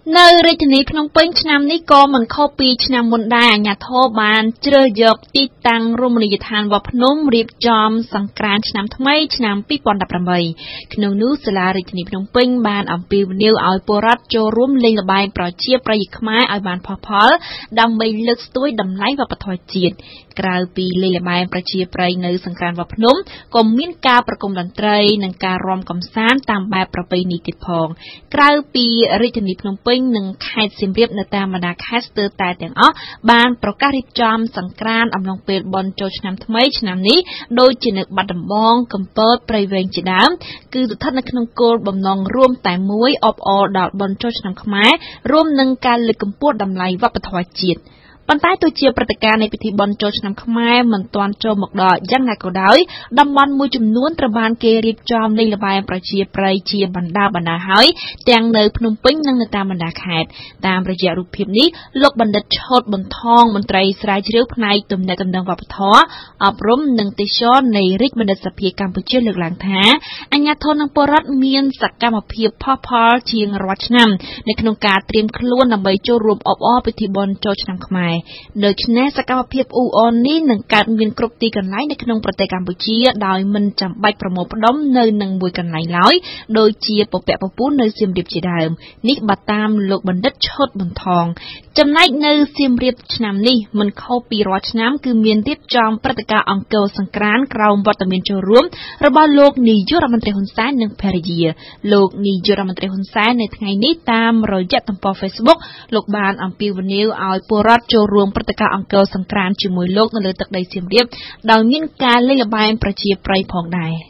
នៅរាជធានីភ្នំពេញឆ្នាំនេះក៏មិនខុសពីឆ្នាំមុនដែរអាជ្ញាធរបានជ្រើសយកទីតាំងរមណីយដ្ឋានវត្តភ្នំរៀបចំសង្ក្រាន្តឆ្នាំថ្មីឆ្នាំ2018ក្នុងនោះសាលារាជធានីភ្នំពេញបានអំពាវនាវឲ្យពលរដ្ឋចូលរួមលេងល្បែងប្រជាប្រិយខ្មែរឲ្យបានផុសផុលដើម្បីលើកស្ទួយតម្លៃវប្បធម៌ជាតិក្រៅពីលេងល្បែងប្រជាប្រិយនៅសង្ក្រាន្តវត្តភ្នំក៏មានការប្រគំតន្ត្រីនិងការរាំកម្សាន្តតាមបែបប្រពៃណីទៀតផងក្រៅពីរាជធានីភ្នំពេញនិងខេត្តសៀមរាបនៅតាមបណ្ដាខេត្តស្ទើរតែទាំងអស់បានប្រកាសរៀបចំសង្ក្រាន្តអំឡុងពេលបុណ្យចូលឆ្នាំថ្មីឆ្នាំនេះដូចជានៅបាត់ដំបងកំពតព្រៃវែងជាដើមគឺស្ថិតនៅក្នុងគោលបំណងរួមតែមួយអបអរដល់បុណ្យចូលឆ្នាំខ្មែររួមនឹងការលើកកម្ពស់តម្លៃវប្បធម៌ជាតិប៉ុន្តែទោះជាព្រឹត្តិការណ៍នៃពិធីបុណ្យចូលឆ្នាំខ្មែរមិនទាន់ចូលមកដល់យ៉ាងណាក៏ដោយតំបន់មួយចំនួនត្រូវបានគេរៀបចំលេងល្បែងប្រជាប្រិយជាបណ្ដាហើយទាំងនៅភ្នំពេញនិងនៅតាមបណ្ដាខេត្តតាមរយៈរូបភាពនេះលោកបណ្ឌិតឆូតបន្ថងមន្ត្រីស្រាវជ្រាវផ្នែកទំនាក់ទំនងវប្បធម៌អប់រំនិងទេសចរណ៍នៃរាជបណ្ឌិតសភាកម្ពុជាលើកឡើងថាអាជ្ញាធរនិងពលរដ្ឋមានសកម្មភាពផុសផុលជាងរាល់ឆ្នាំនៅក្នុងការត្រៀមខ្លួនដើម្បីចូលរួមអបអរពិធីបុណ្យចូលឆ្នាំខ្មែរដូច្នេះសកម្មភាពអ៊ូអរនេះនឹងកើតមានគ្រប់ទីកន្លែងនៅក្នុងប្រទេសកម្ពុជាដោយមិនចាំបាច់ប្រមូលផ្ដុំនៅនឹងមួយកន្លែងឡើយដូចជាពពាក់ពពូននៅសៀមរាបជាដើមនេះបើតាមលោកបណ្ឌិតឆុតបន្ថងចំណែកនៅសៀមរាបឆ្នាំនេះមិនខុសពីរាល់ឆ្នាំគឺមានរៀបចំព្រឹត្តិការណ៍អង្គរសង្ក្រាន្តក្រោមវត្តមានចូលរួមរបស់លោកនាយករដ្ឋមន្ត្រីហ៊ុនសែននិងភរិយាលោកនាយករដ្ឋមន្ត្រីហ៊ុនសែននៅថ្ងៃនេះតាមរយៈទំព័រ Facebook លោកបានអំពាវនាវឲ្យពលរដ្ឋចូលរួមព្រឹត្តិការណ៍អង្គរសង្ក្រាន្តជាមួយលោកនៅលើទឹកដីសៀមរាបដោយមានការលេងល្បែងប្រជាប្រិយផងដែរ